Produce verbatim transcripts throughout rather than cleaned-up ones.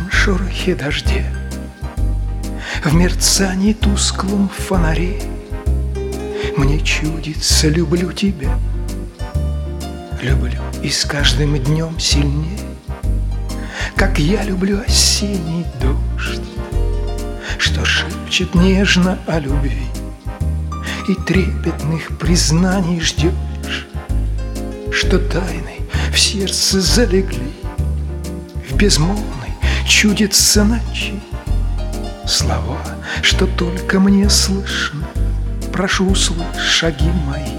шорохе дождя, в мерцании тусклом фонарей мне чудится: люблю тебя, люблю и с каждым днем сильнее, как я люблю осенний дождь, что шепчет нежно о любви и трепетных признаний ждешь, что тайной в сердце залегли, в безмолвной чудится ночи слова, что только мне слышно. Прошу, услышь шаги мои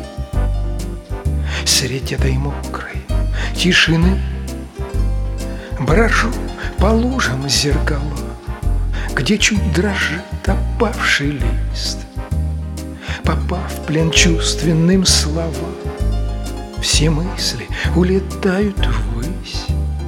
средь этой мокрой тишины. Брожу по лужам зеркала, где чуть дрожит опавший лист. Попав в плен чувственным словам, все мысли улетают ввысь.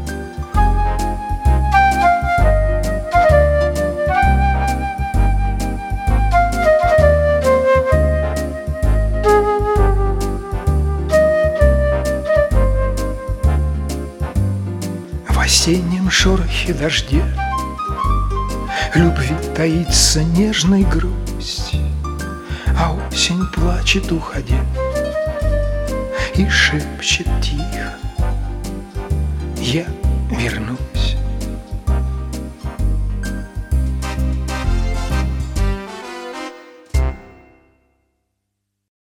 В осеннем шорохе дождя любви таится нежной грусть, а осень плачет, уходя, и шепчет тихо: я вернусь.